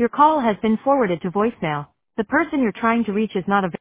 Your call has been forwarded to voicemail. The person you're trying to reach is not available.